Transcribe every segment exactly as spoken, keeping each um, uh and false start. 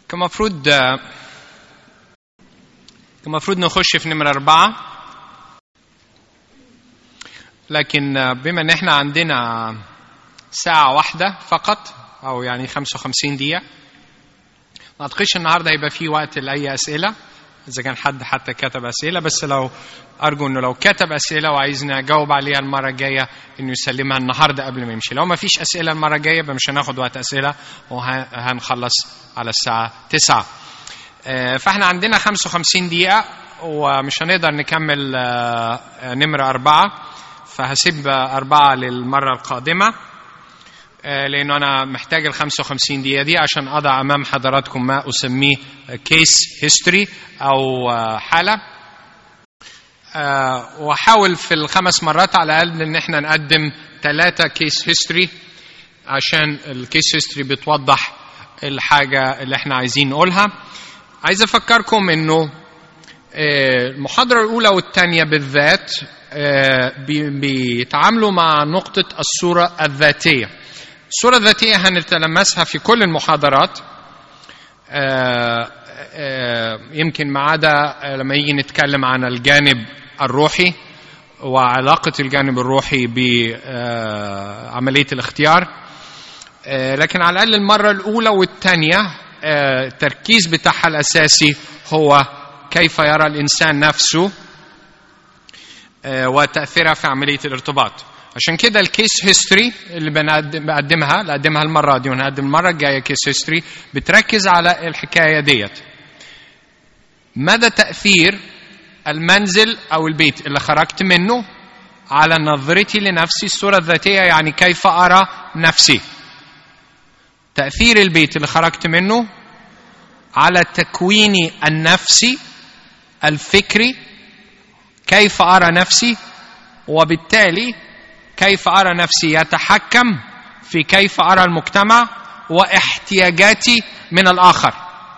كان مفروض كان مفروض نخش في نمرة أربعة، لكن بما ان احنا عندنا ساعة واحدة فقط او يعني خمسة وخمسين دقيقة، ما اعتقدش النهاردة هيبقى فيه وقت لأي أسئلة إذا كان حد حتى كتب أسئلة. بس لو أرجو إنه لو كتب أسئلة وعايزنا أجاوب عليها المرة الجاية إنه يسلمها النهاردة قبل ما يمشي. لو ما فيش أسئلة المرة الجاية مش هناخد وقت أسئلة وهنخلص على الساعة تسعة. فإحنا عندنا خمسة وخمسين دقيقة ومش هنقدر نكمل نمرة أربعة، فهسيب أربعة للمرة القادمة لأنه أنا محتاج ال خمسة وخمسين دقيقة دي عشان أضع أمام حضراتكم ما أسميه كيس هيستوري أو حالة، وحاول في الخمس مرات على الأقل إن إحنا نقدم ثلاثة كيس هيستوري عشان الكيس هيستوري بتوضح الحاجة اللي إحنا عايزين نقولها. عايز أفكركم إنه المحاضرة الأولى والثانية بالذات بيتعاملوا مع نقطة الصورة الذاتية. الصورة الذاتية هنتلمسها في كل المحاضرات، يمكن ما عدا لما يجي نتكلم عن الجانب الروحي وعلاقة الجانب الروحي بعملية الاختيار. لكن على الأقل المرة الأولى والثانية التركيز بتاعها الأساسي هو كيف يرى الإنسان نفسه وتأثيرها في عملية الارتباط. عشان كده الكيس هيستوري اللي بنقدمها نقدمها المرة دي ونقدم المرة الجاية كيس هيستوري بتركز على الحكاية ديت. مدى تأثير المنزل أو البيت اللي خرجت منه على نظرتي لنفسي، الصورة الذاتية يعني كيف أرى نفسي. تأثير البيت اللي خرجت منه على تكويني النفسي الفكري، كيف أرى نفسي، وبالتالي كيف أرى نفسي يتحكم في كيف أرى المجتمع واحتياجاتي من الآخر.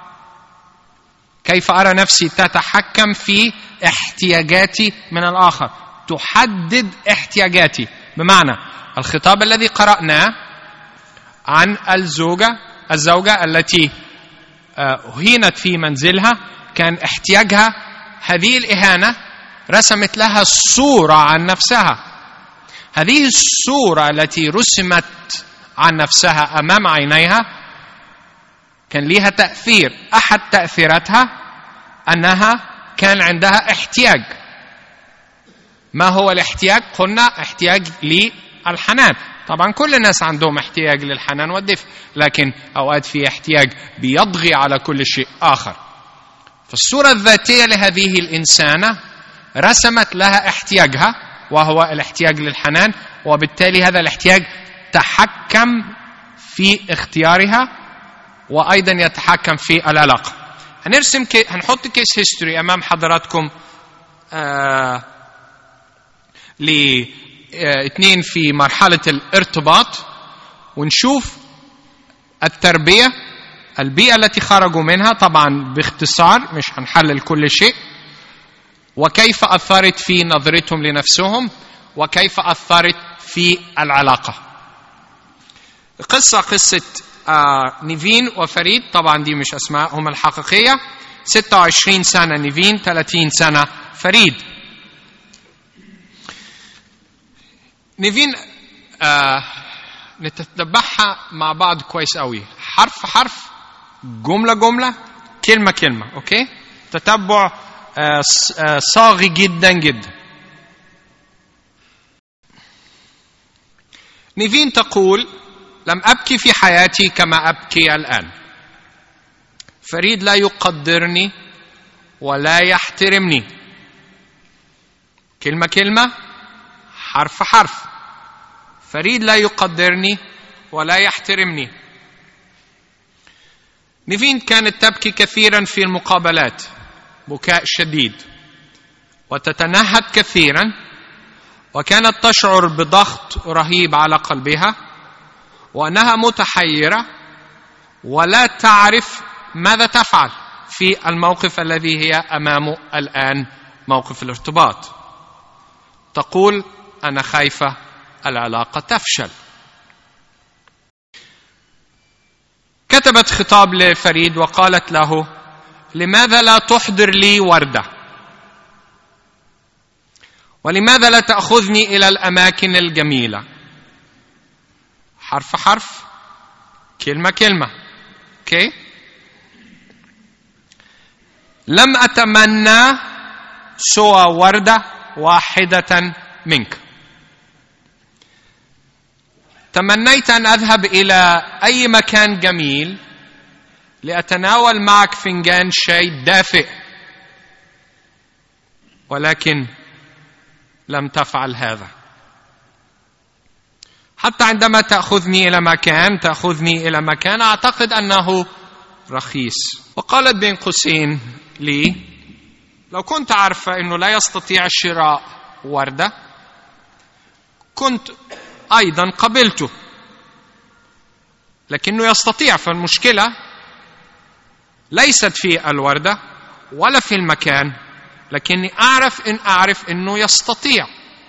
كيف أرى نفسي تتحكم في احتياجاتي من الآخر، تحدد احتياجاتي. بمعنى الخطاب الذي قرأناه عن الزوجة الزوجة التي أهينت في منزلها كان احتياجها هذه الإهانة رسمت لها صورة عن نفسها. هذه الصورة التي رسمت عن نفسها أمام عينيها كان لها تأثير. أحد تأثيراتها أنها كان عندها احتياج. ما هو الاحتياج؟ قلنا احتياج للحنان. طبعا كل الناس عندهم احتياج للحنان والدفء، لكن أوقات في احتياج بيضغي على كل شيء آخر. فالصورة الذاتية لهذه الإنسانة رسمت لها احتياجها وهو الاحتياج للحنان، وبالتالي هذا الاحتياج تحكم في اختيارها وأيضا يتحكم في العلاقة. هنرسم كي... هنحط كيس هيستوري أمام حضراتكم آه... لاثنين في مرحلة الارتباط، ونشوف التربية البيئة التي خرجوا منها طبعا باختصار، مش هنحلل كل شيء، وكيف أثرت في نظرتهم لنفسهم وكيف أثرت في العلاقة. قصة قصة آه نيفين وفريد، طبعا دي مش أسماء هم الحقيقية. ستة وعشرين سنة نيفين، ثلاثين سنة فريد. نيفين آه نتتبعها مع بعض كويس قوي، حرف حرف، جملة جملة، كلمة كلمة. أوكي، تتبع آه آه صاغي جدا جدا. نيفين تقول: لم أبكي في حياتي كما أبكي الآن. فريد لا يقدرني ولا يحترمني. كلمة كلمة، حرف حرف. فريد لا يقدرني ولا يحترمني. نيفين كانت تبكي كثيرا في المقابلات، بكاء شديد، وتتنهد كثيرا، وكانت تشعر بضغط رهيب على قلبها وأنها متحيرة ولا تعرف ماذا تفعل في الموقف الذي هي أمامه الآن، موقف الارتباط. تقول: أنا خايفة العلاقة تفشل. كتبت خطاب لفريد وقالت له: لماذا لا تحضر لي وردة؟ ولماذا لا تأخذني إلى الأماكن الجميلة؟ حرف حرف، كلمة كلمة. أوكي؟ لم أتمنى سوى وردة واحدة منك. تمنيت أن أذهب إلى أي مكان جميل لأتناول معك فنجان شاي دافئ، ولكن لم تفعل هذا. حتى عندما تأخذني إلى مكان تأخذني إلى مكان أعتقد أنه رخيص. وقالت بين قوسين لي: لو كنت عارفة أنه لا يستطيع شراء وردة كنت أيضا قبلته، لكنه يستطيع. فالمشكلة ليست في الوردة ولا في المكان، لكني أعرف إن أعرف أنه يستطيع.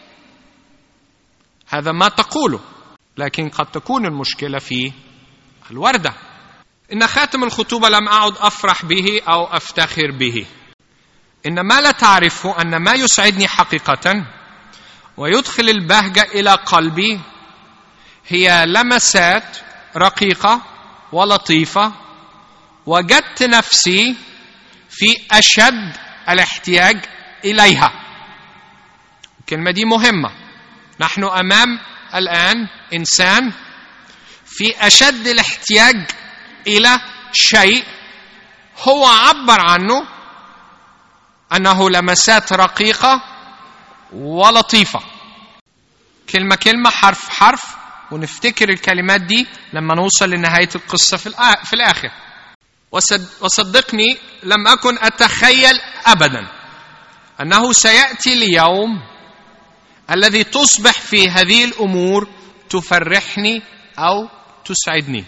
هذا ما تقوله، لكن قد تكون المشكلة في الوردة. إن خاتم الخطوبة لم أعد أفرح به أو أفتخر به. إن ما لا تعرفه أن ما يسعدني حقيقة ويدخل البهجة إلى قلبي هي لمسات رقيقة ولطيفة وجدت نفسي في أشد الاحتياج إليها. الكلمة دي مهمة. نحن أمام الآن إنسان في أشد الاحتياج إلى شيء هو عبر عنه أنه لمسات رقيقة ولطيفة. كلمة كلمة، حرف حرف، ونفتكر الكلمات دي لما نوصل لنهاية القصة في الآخر. وصدقني لم أكن أتخيل أبدا أنه سيأتي اليوم الذي تصبح في هذه الأمور تفرحني أو تسعدني.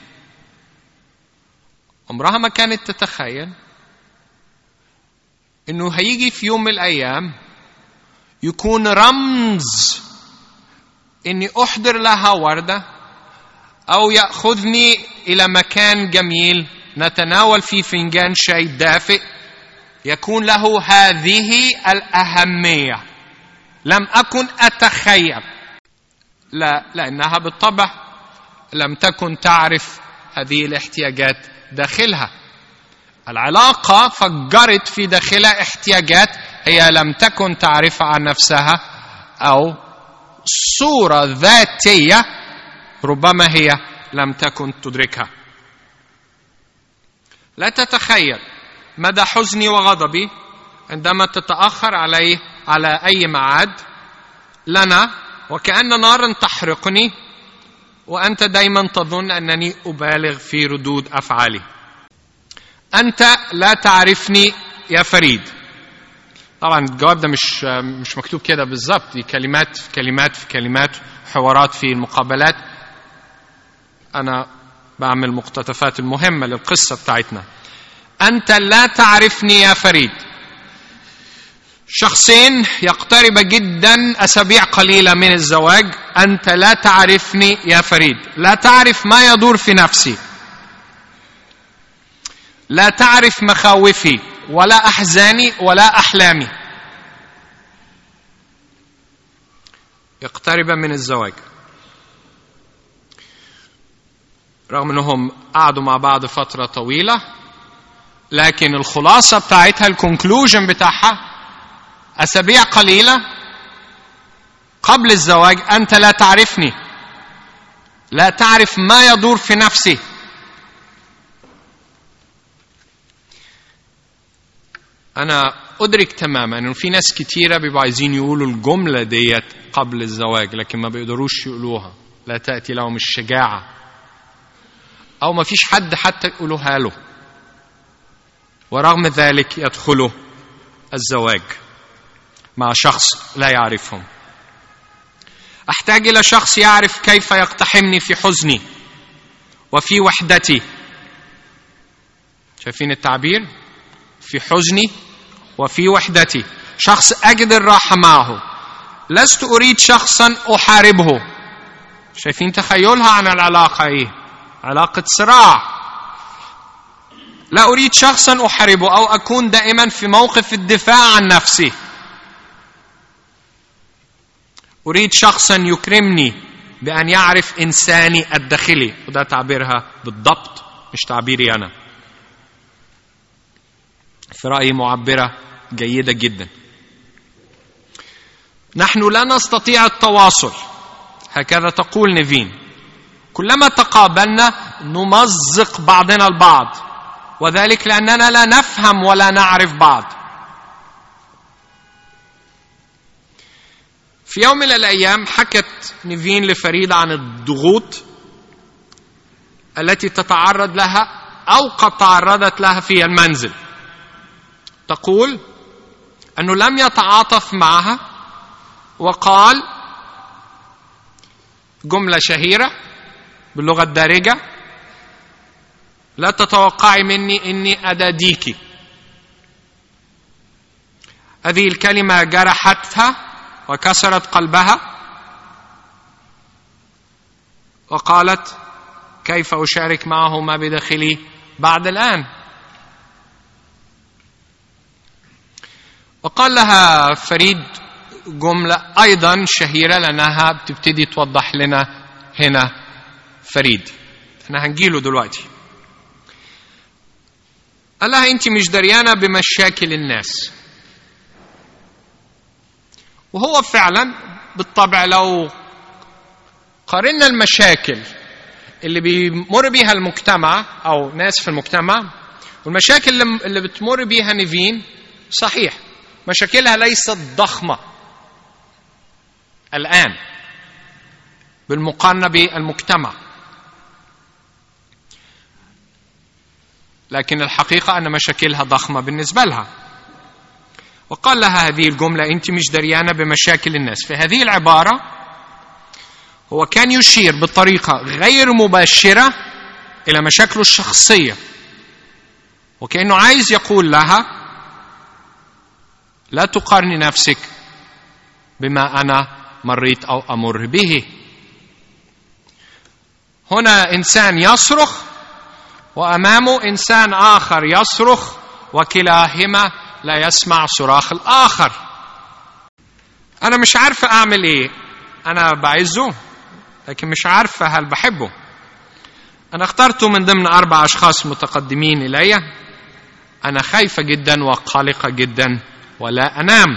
عمرها ما كانت تتخيل إنه هيجي في يوم من الأيام يكون رمز إني أحضر لها وردة أو يأخذني إلى مكان جميل نتناول فيه فنجان شاي دافئ يكون له هذه الأهمية. لم أكن أتخيل. لا، لأنها بالطبع لم تكن تعرف هذه الاحتياجات داخلها. العلاقة فجرت في داخلها احتياجات هي لم تكن تعرف عن نفسها، أو صورة ذاتية ربما هي لم تكن تدركها. لا تتخيل مدى حزني وغضبي عندما تتأخر علي على أي معاد لنا وكأن نار تحرقني، وأنت دايما تظن أنني أبالغ في ردود أفعالي. أنت لا تعرفني يا فريد. طبعا الجواب ده مش مش مكتوب كده بالظبط، دي كلمات في كلمات في كلمات، حوارات في المقابلات. أنا بعمل مقتطفات المهمة للقصة بتاعتنا. أنت لا تعرفني يا فريد. شخصين يقترب جدا أسابيع قليلة من الزواج. أنت لا تعرفني يا فريد. لا تعرف ما يدور في نفسي، لا تعرف مخاوفي ولا أحزاني ولا أحلامي. يقترب من الزواج رغم أنهم قعدوا مع بعض فترة طويلة، لكن الخلاصة بتاعتها، الكونكلوجن بتاعها، أسابيع قليلة قبل الزواج أنت لا تعرفني، لا تعرف ما يدور في نفسي. أنا أدرك تماما أنه في ناس كتيرة بيبقوا عايزين يقولوا الجملة ديت قبل الزواج لكن ما بيقدروش يقولوها، لا تأتي لهم الشجاعة، أو ما فيش حد حتى يقولوها له، ورغم ذلك يدخلوا الزواج مع شخص لا يعرفهم. أحتاج إلى شخص يعرف كيف يقتحمني في حزني وفي وحدتي. شايفين التعبير؟ في حزني وفي وحدتي. شخص أجد الراحة معه. لست أريد شخصا أحاربه. شايفين تخيلها عن العلاقة إيه؟ علاقة صراع. لا أريد شخصا أحاربه أو أكون دائما في موقف الدفاع عن نفسي. أريد شخصا يكرمني بأن يعرف إنساني الداخلي، وده تعبيرها بالضبط مش تعبيري أنا، في رأيي معبرة جيدة جدا. نحن لا نستطيع التواصل، هكذا تقول نيفين، كلما تقابلنا نمزق بعضنا البعض، وذلك لأننا لا نفهم ولا نعرف بعض. في يوم من الأيام حكت نيفين لفريد عن الضغوط التي تتعرض لها أو قد تعرضت لها في المنزل. تقول أنه لم يتعاطف معها وقال جملة شهيرة باللغة الدارجة: لا تتوقعي مني إني أداديكي. هذه الكلمة جرحتها وكسرت قلبها، وقالت: كيف أشارك معه ما بداخلي بعد الآن؟ وقال لها فريد جملة أيضا شهيرة لأنها بتبتدي توضح لنا هنا فريد، أنا هنجيله دلوقتي. قال لها: أنت مش دريانة بمشاكل الناس. وهو فعلا بالطبع لو قارنا المشاكل اللي بيمر بيها المجتمع أو ناس في المجتمع والمشاكل اللي بتمر بيها نيفين، صحيح مشاكلها ليست ضخمة الآن بالمقارنة بالمجتمع، لكن الحقيقة أن مشاكلها ضخمة بالنسبة لها. وقال لها هذه الجملة: أنت مش دريانة بمشاكل الناس. في هذه العبارة هو كان يشير بطريقة غير مباشرة إلى مشاكله الشخصية، وكأنه عايز يقول لها: لا تقارني نفسك بما أنا مريت أو أمر به. هنا إنسان يصرخ وأمامه إنسان آخر يصرخ، وكلاهما لا يسمع صراخ الآخر. أنا مش عارفة أعمل إيه، أنا بعزه لكن مش عارفة هل بحبه. أنا اخترته من ضمن أربع أشخاص متقدمين إلي، أنا خايفة جدا وقلقة جدا ولا أنام.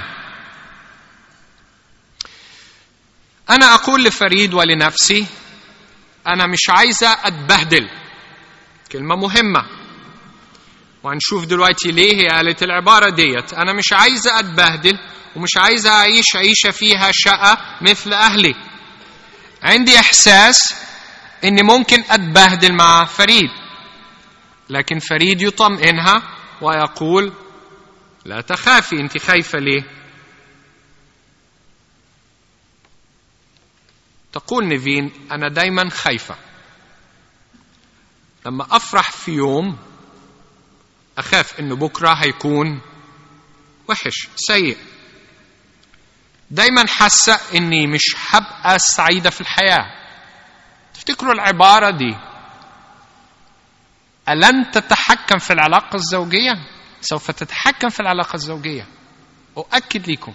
أنا أقول لفريد ولنفسي: أنا مش عايزة أتبهدل. كلمة مهمة، وهنشوف دلوقتي ليه هي قالت العبارة ديت. أنا مش عايزة أتبهدل ومش عايزة أعيش عيشة فيها شقة مثل أهلي. عندي إحساس إني ممكن أتبهدل مع فريد، لكن فريد يطمئنها ويقول: لا تخافي. أنت خايفة ليه؟ تقول نيفين: أنا دايما خايفة لما أفرح في يوم أخاف إنه بكرة هيكون وحش سيء. دايما حاسة إني مش هبقى سعيدة في الحياة. تفتكروا العبارة دي ألن تتحكم في العلاقة الزوجية؟ سوف تتحكم في العلاقة الزوجية، أؤكد لكم.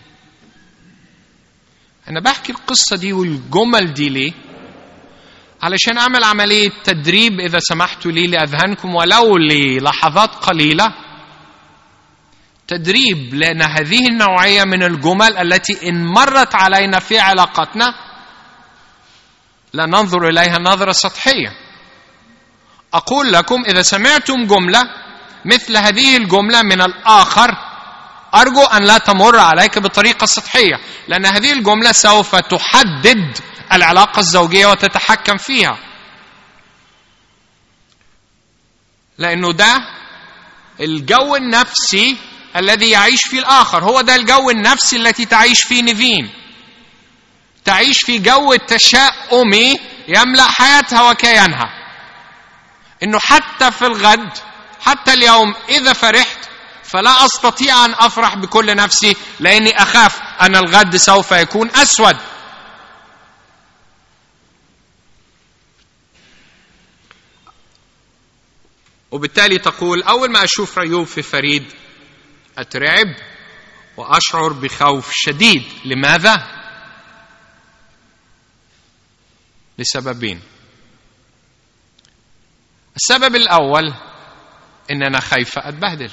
أنا بحكي القصة دي والجمل دي ليه؟ علشان أعمل عملية تدريب إذا سمحتوا لي لأذهانكم ولو للحظات قليلة. تدريب، لأن هذه النوعية من الجمل التي إن مرت علينا في علاقتنا لا ننظر إليها نظرة سطحية. أقول لكم إذا سمعتم جملة مثل هذه الجملة من الآخر أرجو أن لا تمر عليك بطريقة سطحية، لأن هذه الجملة سوف تحدد العلاقة الزوجية وتتحكم فيها، لأنه ده الجو النفسي الذي يعيش فيه الآخر. هو ده الجو النفسي التي تعيش فيه نيفين. تعيش في جو التشاؤمي يملأ حياتها وكيانها، إنه حتى في الغد، حتى اليوم إذا فرحت فلا أستطيع أن أفرح بكل نفسي، لأني أخاف أن الغد سوف يكون أسود. وبالتالي تقول أول ما أشوف ريوب في فريد أترعب وأشعر بخوف شديد. لماذا؟ لسببين. السبب الأول إن أنا خايفة أتبهدل،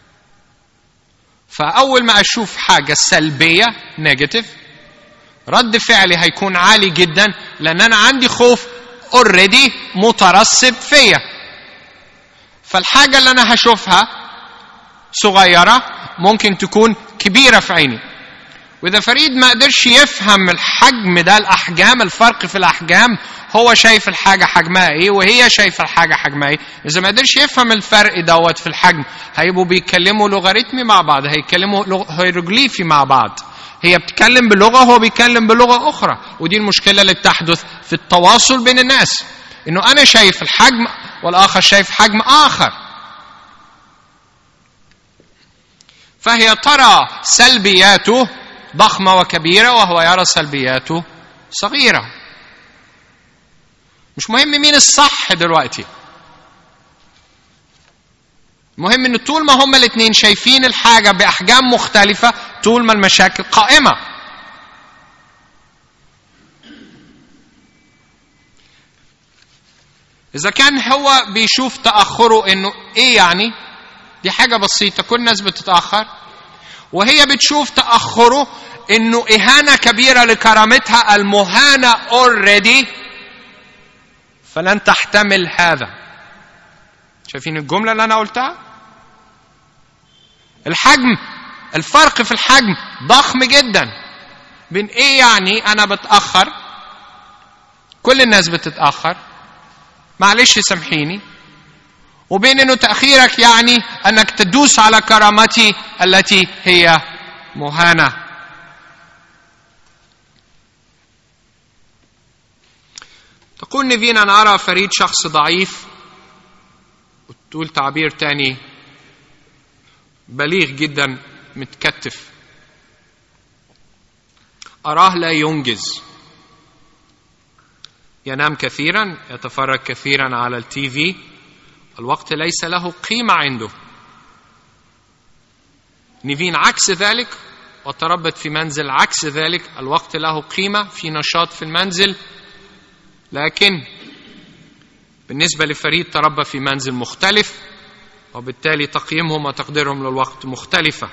فأول ما أشوف حاجة سلبية نيجاتيف رد فعلي هيكون عالي جدا، لأن أنا عندي خوف already مترسب فيا. فالحاجة اللي أنا هشوفها صغيرة ممكن تكون كبيرة في عيني. وإذا فريد ما قدرش يفهم الحجم ده، الأحجام، الفرق في الأحجام، هو شايف الحاجة حجمها إيه وهي شايفة الحاجة حجمها إيه، إذا ما قدرش يفهم الفرق دوت في الحجم هيبقوا بيتكلموا لوغاريتمي مع بعض، هيتكلموا هيروغليفي مع بعض. هي بتتكلم بلغة وهو بيتكلم بلغة أخرى، ودي المشكلة اللي بتحدث في التواصل بين الناس، إنه أنا شايف الحجم والآخر شايف حجم آخر. فهي ترى سلبياته ضخمة وكبيرة وهو يرى سلبياته صغيرة. مش مهم مين الصح دلوقتي، المهم ان طول ما هما الاثنين شايفين الحاجة بأحجام مختلفة طول ما المشاكل قائمة. إذا كان هو بيشوف تأخره إنه إيه يعني دي حاجة بسيطة كل الناس بتتأخر، وهي بتشوف تأخره إنه إهانة كبيرة لكرامتها المهانة already، فلن تحتمل هذا. شايفين الجملة اللي أنا قلتها؟ الحجم، الفرق في الحجم ضخم جدا بين إيه يعني أنا بتأخر، كل الناس بتتأخر معلش سامحيني، وبين إنه تأخيرك يعني أنك تدوس على كرامتي التي هي مهانة. تقول نيفين أنا أرى فريد شخص ضعيف، وتقول تعبير تاني بليغ جدا متكتف. أراه لا ينجز، ينام كثيرا، يتفرج كثيرا على التي في، الوقت ليس له قيمة عنده. نيفين عكس ذلك، وتربت في منزل عكس ذلك، الوقت له قيمة، في نشاط في المنزل. لكن بالنسبة لفريد تربى في منزل مختلف، وبالتالي تقييمهم وتقديرهم للوقت مختلفة.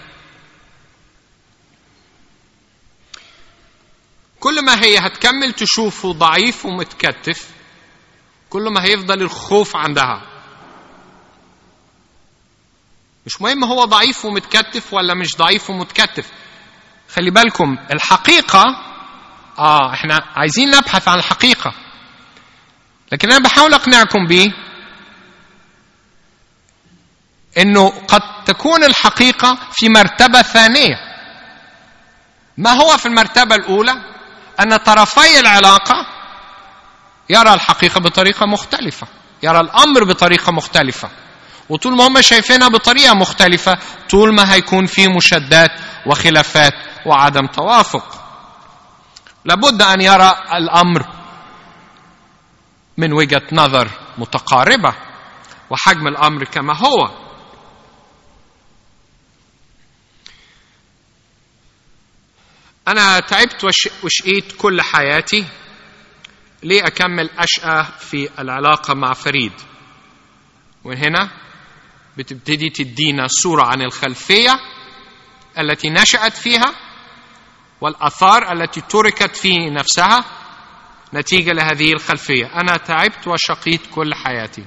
كل ما هي هتكمل تشوفه ضعيف ومتكتف، كل ما هيفضل الخوف عندها. مش مهم هو ضعيف ومتكتف ولا مش ضعيف ومتكتف. خلي بالكم الحقيقة، آه احنا عايزين نبحث عن الحقيقة، لكن أنا بحاول أقنعكم بيه إنه قد تكون الحقيقة في مرتبة ثانية. ما هو في المرتبة الأولى أن طرفي العلاقة يرى الحقيقة بطريقة مختلفة، يرى الأمر بطريقة مختلفة، وطول ما هم شايفينها بطريقة مختلفة طول ما هيكون في مشادات وخلافات وعدم توافق. لابد أن يرى الأمر من وجهة نظر متقاربة وحجم الأمر كما هو. أنا تعبت وشقيت كل حياتي ليه أكمل أشقى في العلاقة مع فريد. وهنا بتبتدي تدينا صورة عن الخلفية التي نشأت فيها والآثار التي تركت في نفسها نتيجة لهذه الخلفية. أنا تعبت وشقيت كل حياتي.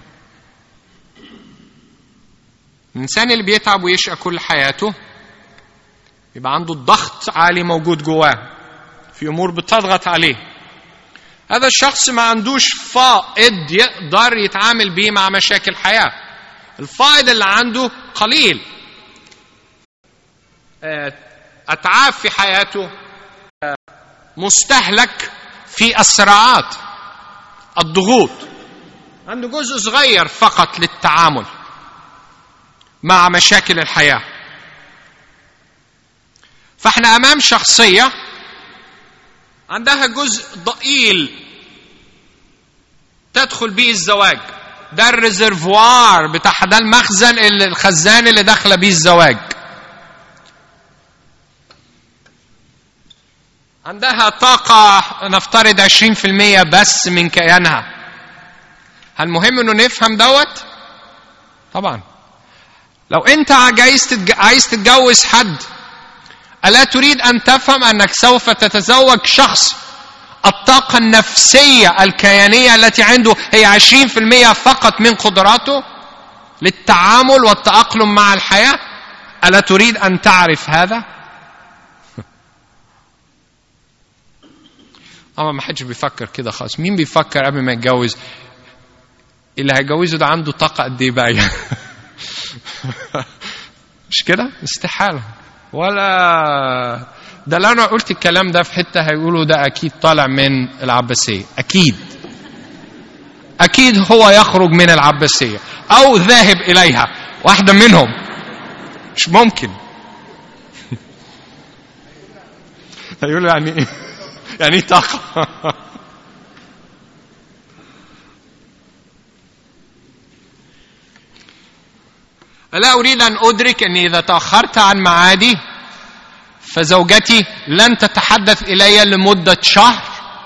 الإنسان اللي بيتعب ويشقى كل حياته يبقى عنده الضغط عالي موجود جواه، في أمور بتضغط عليه. هذا الشخص ما عندوش فائض يقدر يتعامل به مع مشاكل الحياة. الفائض اللي عنده قليل، أتعاب في حياته، مستهلك في الصراعات، الضغوط. عنده جزء صغير فقط للتعامل مع مشاكل الحياة. فاحنا أمام شخصية عندها جزء ضئيل تدخل به الزواج، ده الريزرفوار بتاعها، ده المخزن اللي الخزان اللي داخله بيه الزواج. عندها طاقة نفترض عشرين في المية بس من كيانها. هل مهم انه نفهم دوت؟ طبعا. لو انت عايز تتجوز حد، ألا تريد أن تفهم أنك سوف تتزوج شخص الطاقة النفسية الكيانية التي عنده هي عشرين في المية فقط من قدراته للتعامل والتأقلم مع الحياة؟ ألا تريد أن تعرف هذا؟ أما ما حدش بيفكر كده خالص. مين بيفكر قبل ما يتجوز اللي هيجوزه ده عنده طاقة قد ايه بقى؟ مش كده؟ استحالة. ولا ده لو انا قلت الكلام ده في حته هيقولوا ده اكيد طالع من العباسيه. اكيد اكيد هو يخرج من العباسيه او ذاهب اليها، واحده منهم. مش ممكن. هيقولوا يعني ايه؟ يعني ايه طاقه؟ لا أريد أن أدرك أني إذا تأخرت عن معادي فزوجتي لن تتحدث إلي لمدة شهر،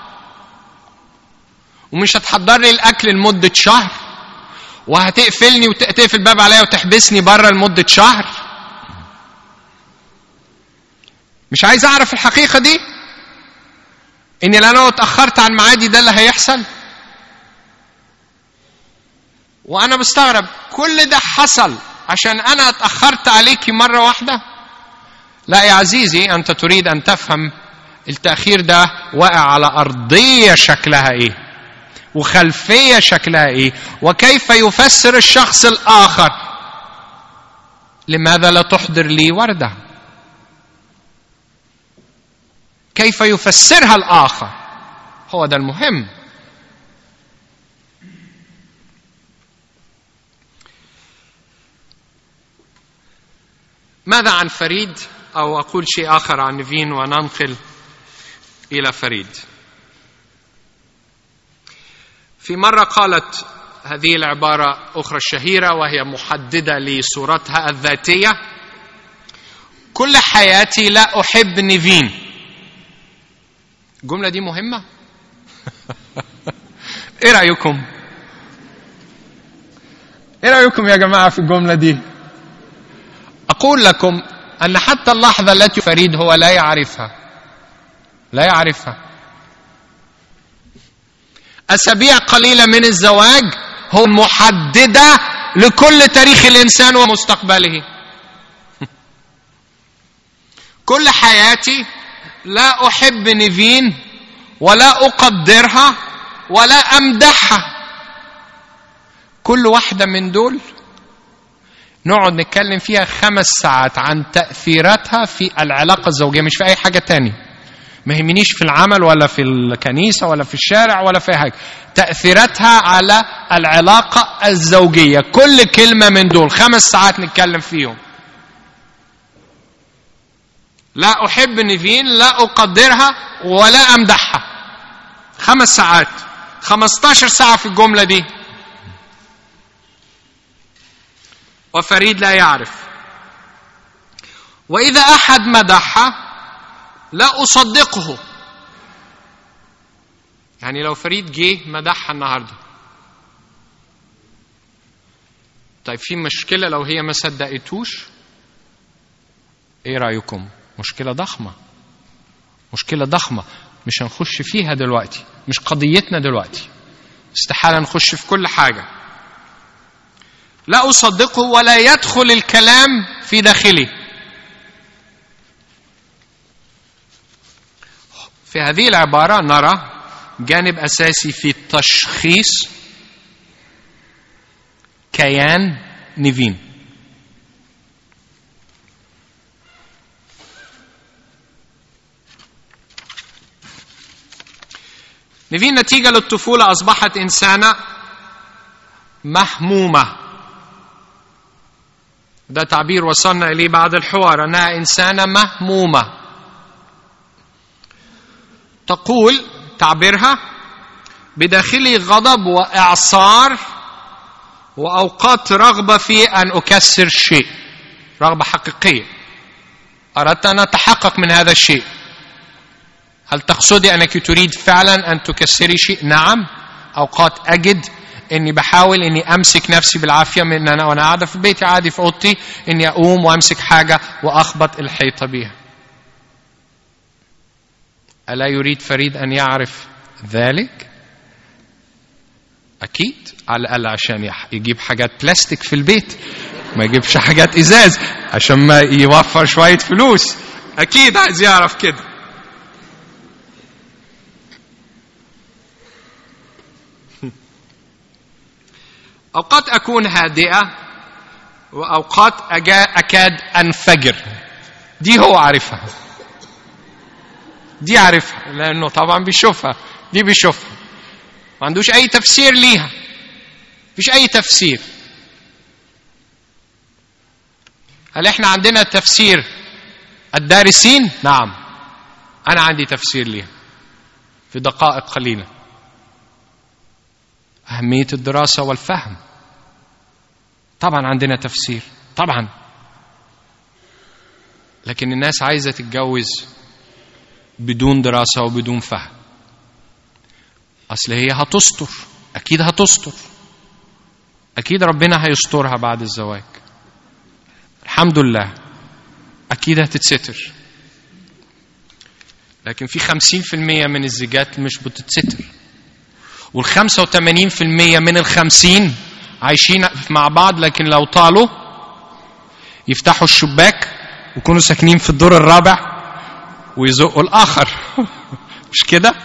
ومش هتحضر لي الأكل لمدة شهر، وهتقفلني وتقفل الباب عليا وتحبسني برا لمدة شهر. مش عايز أعرف الحقيقة دي، إني لو اتأخرت عن معادي ده اللي هيحصل. وأنا بستغرب كل ده حصل عشان أنا اتأخرت عليكي مرة واحدة. لا يا عزيزي، أنت تريد أن تفهم التأخير ده واقع على أرضية شكلها إيه، وخلفية شكلها إيه، وكيف يفسر الشخص الآخر. لماذا لا تحضر لي وردة؟ كيف يفسرها الآخر؟ هو ده المهم. ماذا عن فريد؟ أو أقول شيء آخر عن نيفين وننقل إلى فريد. في مرة قالت هذه العبارة أخرى الشهيرة وهي محددة لصورتها الذاتية: كل حياتي لا أحب نيفين. الجملة دي مهمة. إيه رأيكم؟ إيه رأيكم يا جماعة في الجملة دي؟ أقول لكم أن حتى اللحظة التي فريد هو لا يعرفها لا يعرفها أسابيع قليلة من الزواج هو محددة لكل تاريخ الإنسان ومستقبله. كل حياتي لا أحب نيفين ولا أقدرها ولا أمدحها. كل واحدة من دول نقعد نتكلم فيها خمس ساعات عن تأثيراتها في العلاقة الزوجية، مش في أي حاجة تاني. ما يهمنيش في العمل ولا في الكنيسة ولا في الشارع ولا في حاجة. تأثيراتها على العلاقة الزوجية، كل كلمة من دول خمس ساعات نتكلم فيهم. لا أحب نيفين، لا أقدرها ولا أمدحها. خمس ساعات، خمستاشر ساعة في الجملة دي. وفريد لا يعرف. وإذا أحد مدحها لا أصدقه. يعني لو فريد جه مدحها النهاردة، طيب في مشكلة لو هي ما صدقتوش؟ ايه رأيكم؟ مشكلة ضخمة، مشكلة ضخمة مش هنخش فيها دلوقتي، مش قضيتنا دلوقتي. استحالة نخش في كل حاجة. لا أصدقه ولا يدخل الكلام في داخلي. في هذه العبارة نرى جانب أساسي في تشخيص كيان نيفين. نيفين نتيجة للطفولة أصبحت إنسانة مهمومة. ده تعبير وصلنا إليه بعد الحوار، أنها إنسانة مهمومة. تقول تعبيرها: بداخلي غضب وإعصار وأوقات رغبة في أن أكسر شيء، رغبة حقيقية، أردت أن أتحقق من هذا الشيء. هل تقصدي أنك تريد فعلا أن تكسري شيء؟ نعم. أوقات أجد أني بحاول أني أمسك نفسي بالعافية من أنا وأنا قاعدة في بيتي عادي في أوضتي، أني أقوم وأمسك حاجة وأخبط الحيطة بيها. ألا يريد فريد أن يعرف ذلك؟ أكيد، على الأقل عشان يجيب حاجات بلاستيك في البيت، ما يجيبش حاجات إزاز عشان ما يوفر شوية فلوس. أكيد عايز يعرف كده. أوقات أكون هادئة وأوقات أكاد أنفجر. دي هو عارفها، دي عارفها لأنه طبعا بيشوفها، دي بيشوفها، ما عندوش أي تفسير ليها، مفيش أي تفسير. هل إحنا عندنا تفسير الدارسين؟ نعم، أنا عندي تفسير ليها في دقائق قليلة. أهمية الدراسة والفهم، طبعا عندنا تفسير طبعا، لكن الناس عايزة تتجوز بدون دراسة وبدون فهم. أصل هي هتستر، أكيد هتستر، أكيد ربنا هيسترها بعد الزواج، الحمد لله، أكيد هتتستر. لكن في خمسين في المية من الزيجات مش بتتستر، والخمسة وثمانين في المية من الخمسين عايشين مع بعض، لكن لو طالوا يفتحوا الشباك ويكونوا ساكنين في الدور الرابع ويزقوا الآخر. مش كده؟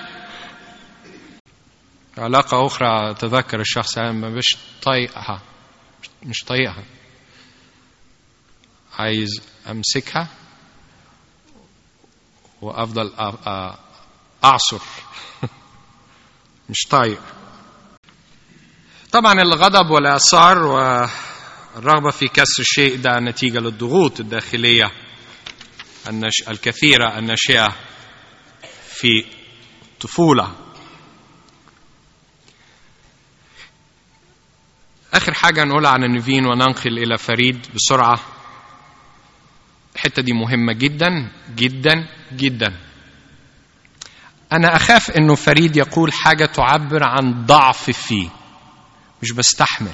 علاقة أخرى تذكر الشخص ما مش طايقها، مش طايقها، عايز أمسكها وأفضل أعصر. مش طايق. طبعا الغضب والإعصار والرغبة في كسر الشيء ده نتيجة للضغوط الداخلية الكثيرة الناشئة في الطفولة. آخر حاجة نقولها عن النيفين وننقل إلى فريد بسرعة. الحتة دي مهمة جدا جدا جدا. أنا أخاف إنه فريد يقول حاجة تعبر عن ضعف فيه، مش بستحمل.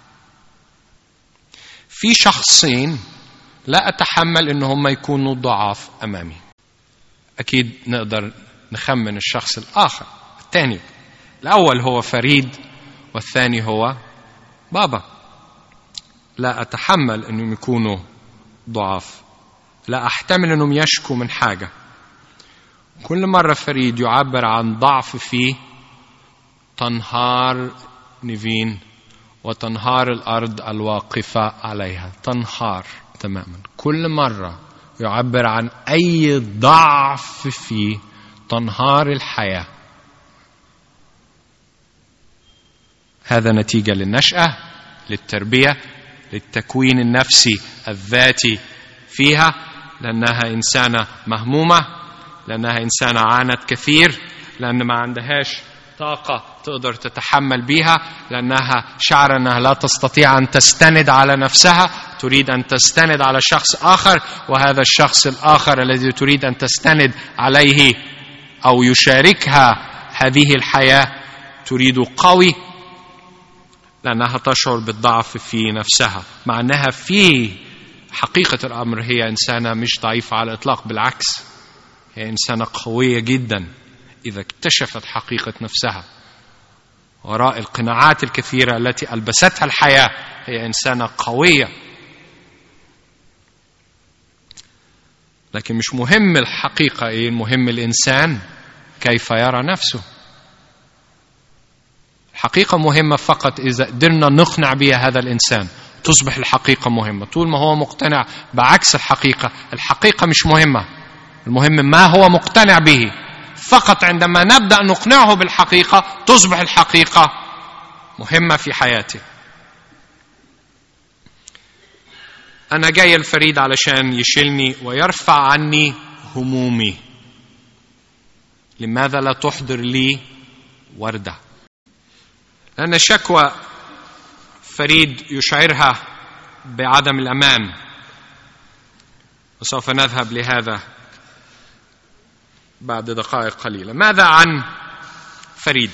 في شخصين لا أتحمل إن هم يكونوا ضعاف أمامي. أكيد نقدر نخمن الشخص الآخر الثاني. الأول هو فريد والثاني هو بابا. لا أتحمل إنهم يكونوا ضعاف، لا أحتمل إنهم يشكوا من حاجة. كل مرة فريد يعبر عن ضعف فيه تنهار نيفين وتنهار الأرض الواقفة عليها، تنهار تماما. كل مرة يعبر عن أي ضعف فيه تنهار الحياة. هذا نتيجة للنشأة، للتربية، للتكوين النفسي الذاتي فيها، لأنها إنسانة مهمومة، لأنها إنسانة عانت كثير، لأن ما عندهاش طاقة تقدر تتحمل بها، لأنها شعر أنها لا تستطيع أن تستند على نفسها، تريد أن تستند على شخص آخر، وهذا الشخص الآخر الذي تريد أن تستند عليه أو يشاركها هذه الحياة تريد قوي، لأنها تشعر بالضعف في نفسها، مع أنها في حقيقة الأمر هي إنسانة مش ضعيفة على الإطلاق، بالعكس هي إنسانة قوية جدا إذا اكتشفت حقيقة نفسها وراء القناعات الكثيرة التي ألبستها الحياة. هي إنسانة قوية، لكن مش مهم الحقيقة إيه، المهم الإنسان كيف يرى نفسه. الحقيقة مهمة فقط إذا قدرنا نقنع بها هذا الإنسان تصبح الحقيقة مهمة. طول ما هو مقتنع بعكس الحقيقة، الحقيقة مش مهمة. المهم ما هو مقتنع به. فقط عندما نبدأ نقنعه بالحقيقة تصبح الحقيقة مهمة في حياته. أنا جاي الفريد علشان يشيلني ويرفع عني همومي. لماذا لا تحضر لي وردة؟ لأن شكوى فريد يشعرها بعدم الأمان، وسوف نذهب لهذا بعد دقائق قليلة. ماذا عن فريد؟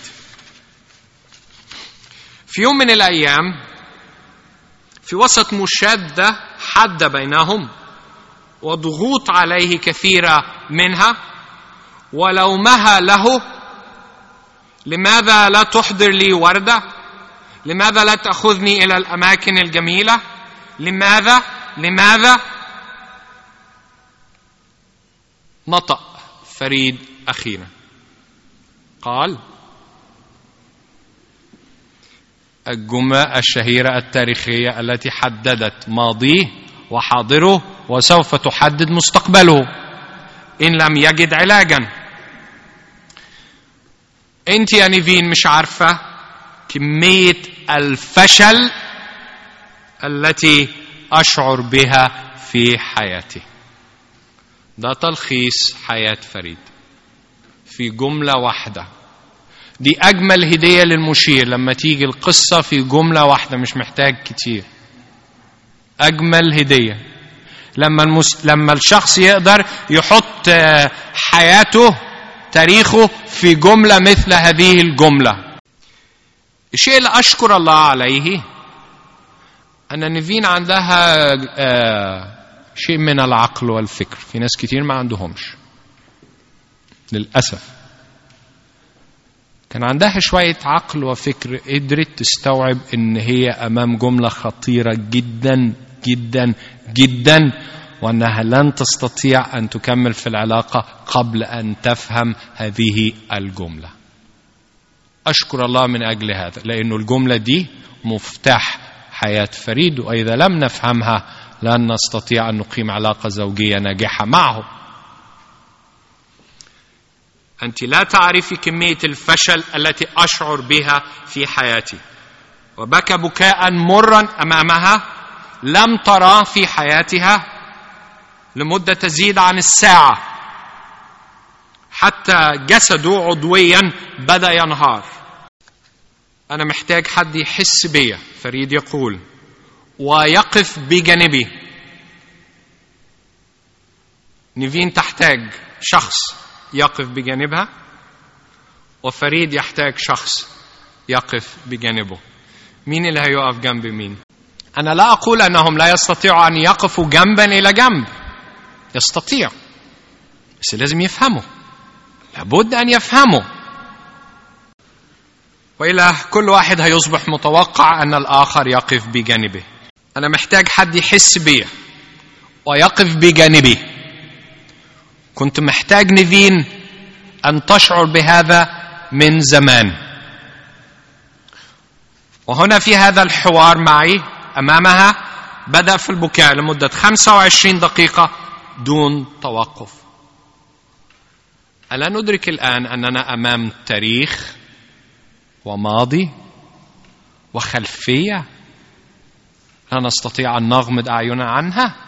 في يوم من الأيام في وسط مشادة حادة بينهم وضغوط عليه كثيرة منها ولومها له: لماذا لا تحضر لي وردة؟ لماذا لا تأخذني إلى الأماكن الجميلة؟ لماذا؟ لماذا؟ نطق فريد أخيرا قال الجملة الشهيرة التاريخية التي حددت ماضيه وحاضره وسوف تحدد مستقبله إن لم يجد علاجا. أنت يا نيفين مش عارفة كمية الفشل التي أشعر بها في حياتي. ده تلخيص حياة فريد في جملة واحدة. دي أجمل هدية للمشير لما تيجي القصة في جملة واحدة، مش محتاج كتير. أجمل هدية لما المس... لما الشخص يقدر يحط حياته تاريخه في جملة مثل هذه الجملة. الشيء اللي أشكر الله عليه أن نيفين عندها آه شيء من العقل والفكر. في ناس كتير ما عندهمش للأسف. كان عندها شوية عقل وفكر، قدرت تستوعب إن هي أمام جملة خطيرة جدا جدا جدا، وأنها لن تستطيع أن تكمل في العلاقة قبل أن تفهم هذه الجملة. أشكر الله من أجل هذا، لأنه الجملة دي مفتاح حياة فريد، وإذا لم نفهمها لن نستطيع أن نقيم علاقة زوجية ناجحة معه. أنت لا تعرفي كمية الفشل التي أشعر بها في حياتي. وبكى بكاء مرا أمامها لم ترى في حياتها لمدة تزيد عن الساعة، حتى جسده عضويا بدأ ينهار. أنا محتاج حد يحس بيا، فريد يقول، ويقف بجانبي. نيفين تحتاج شخص يقف بجانبها، وفريد يحتاج شخص يقف بجانبه. مين اللي هيقف جنب مين؟ أنا لا أقول أنهم لا يستطيعوا أن يقفوا جنبا إلى جنب، يستطيع، بس لازم يفهموا، لابد أن يفهموا، وإلا كل واحد هيصبح متوقع أن الآخر يقف بجانبه. أنا محتاج حد يحس بي ويقف بجانبي. كنت محتاج نيفين أن تشعر بهذا من زمان. وهنا في هذا الحوار معي أمامها بدأ في البكاء لمدة خمسة وعشرين دقيقة دون توقف. ألا ندرك الآن أننا أمام تاريخ وماضي وخلفية لا نستطيع أن نغمض أعيننا عنها؟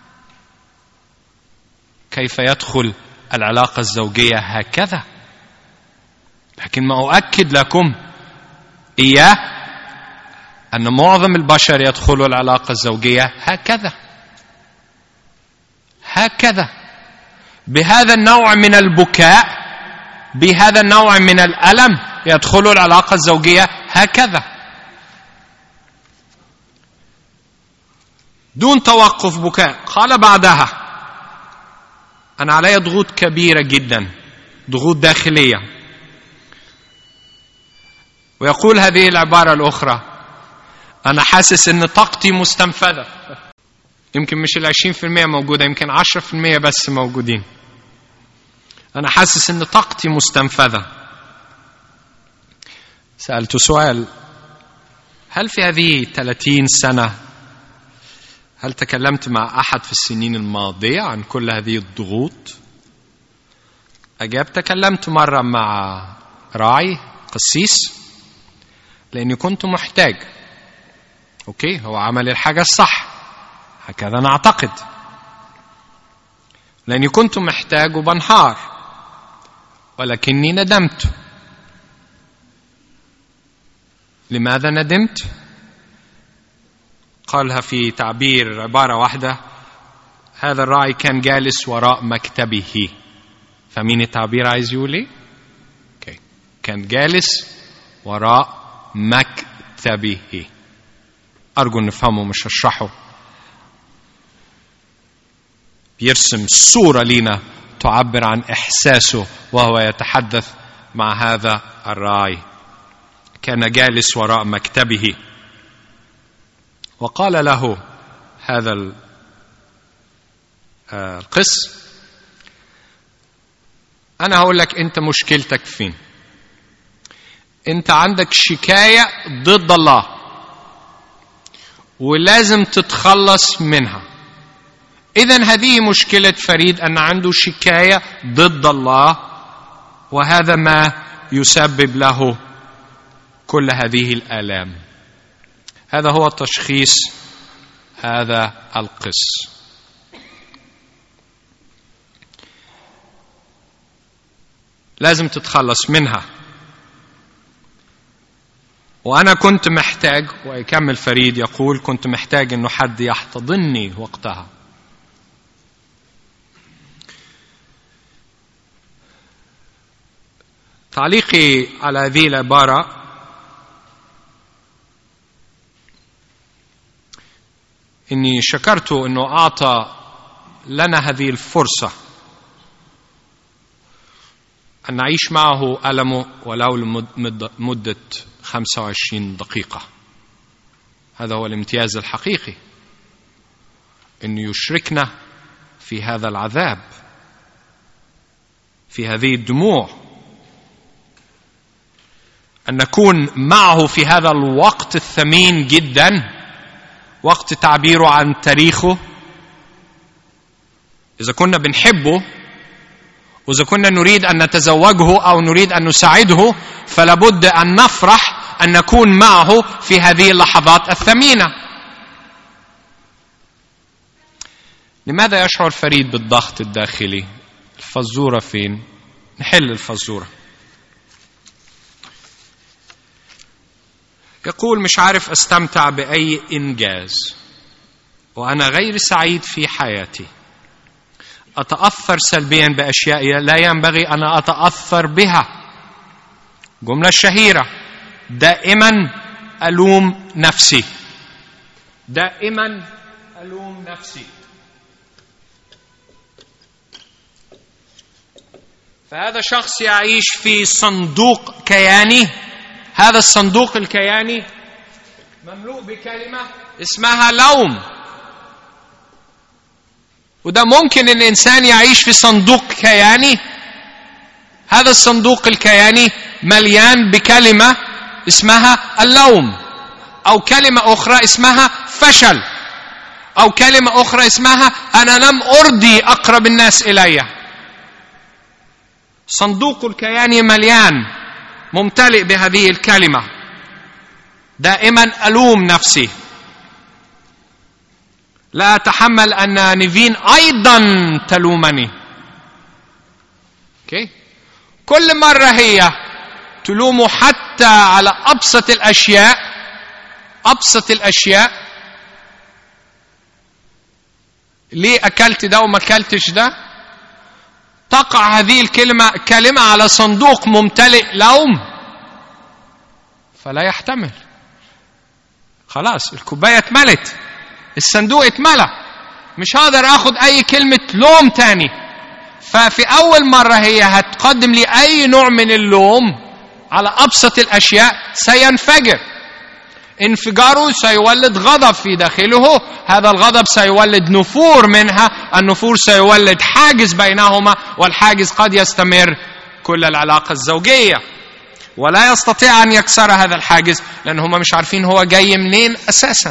كيف يدخل العلاقة الزوجية هكذا؟ لكن ما أؤكد لكم إياه أن معظم البشر يدخلوا العلاقة الزوجية هكذا هكذا بهذا النوع من البكاء، بهذا النوع من الألم يدخلوا العلاقة الزوجية هكذا دون توقف بكاء. قال بعدها: أنا علي ضغوط كبيرة جدا، ضغوط داخلية. ويقول هذه العبارة الأخرى: أنا حاسس أن طاقتي مستنفذة. يمكن مش العشرين في المية موجودة، يمكن عشرة في المية بس موجودين. أنا حاسس أن طاقتي مستنفذة. سألت سؤال: هل في هذه ثلاثين سنة هل تكلمت مع أحد في السنين الماضية عن كل هذه الضغوط؟ أجاب: تكلمت مرة مع راعي قسيس لأني كنت محتاج. أوكي، هو عمل الحاجة الصح، هكذا نعتقد. لأني كنت محتاج وبنهار، ولكني ندمت. لماذا ندمت؟ قالها في تعبير عبارة واحدة: هذا الراعي كان جالس وراء مكتبه. فمين التعبير عايز يقول ايه؟ okay. كان جالس وراء مكتبه. أرجو نفهمه مش هشرحه. بيرسم صورة لنا تعبر عن إحساسه وهو يتحدث مع هذا الراعي. كان جالس وراء مكتبه وقال له هذا القس: أنا هقول لك أنت مشكلتك فين. أنت عندك شكاية ضد الله ولازم تتخلص منها. إذن هذه مشكلة فريد، أن عنده شكاية ضد الله، وهذا ما يسبب له كل هذه الآلام. هذا هو تشخيص هذا القس. لازم تتخلص منها. وأنا كنت محتاج، ويكمل فريد يقول: كنت محتاج أنه حد يحتضنني وقتها. تعليقي على هذه العبارة: إني شكرت أنه أعطى لنا هذه الفرصة أن نعيش معه ألمه ولو لمدة خمسة وعشرين دقيقة. هذا هو الامتياز الحقيقي، أنه يشركنا في هذا العذاب، في هذه الدموع، أن نكون معه في هذا الوقت الثمين جدا، وقت تعبيره عن تاريخه. إذا كنا بنحبه وإذا كنا نريد أن نتزوجه أو نريد أن نساعده، فلابد أن نفرح أن نكون معه في هذه اللحظات الثمينة. لماذا يشعر فريد بالضغط الداخلي؟ الفزورة فين؟ نحل الفزورة. يقول: مش عارف أستمتع بأي إنجاز، وأنا غير سعيد في حياتي. أتأثر سلبيا بأشياء لا ينبغي أن أتأثر بها. جملة شهيرة: دائما ألوم نفسي. دائما ألوم نفسي. فهذا شخص يعيش في صندوق كياني. هذا الصندوق الكياني مملوء بكلمة اسمها لوم. وده ممكن ان الانسان يعيش في صندوق كياني. هذا الصندوق الكياني مليان بكلمة اسمها اللوم، او كلمة اخرى اسمها فشل، او كلمة اخرى اسمها انا لم ارضي اقرب الناس الي. صندوق الكياني مليان، ممتلئ بهذه الكلمة: دائما ألوم نفسي. لا أتحمل أن نيفين أيضا تلومني. okay. كل مرة هي تلومه حتى على أبسط الأشياء. أبسط الأشياء: ليه أكلت ده وما أكلتش ده؟ تقع هذه الكلمة كلمة على صندوق ممتلئ لوم، فلا يحتمل. خلاص الكوباية اتملت، الصندوق اتملى، مش هقدر اخد اي كلمة لوم تاني. ففي اول مرة هي هتقدم لي اي نوع من اللوم على ابسط الاشياء، سينفجر. انفجاره سيولد غضب في داخله. هذا الغضب سيولد نفور منها. النفور سيولد حاجز بينهما، والحاجز قد يستمر كل العلاقة الزوجية، ولا يستطيع أن يكسر هذا الحاجز، لأن هم مش عارفين هو جاي منين أساسا.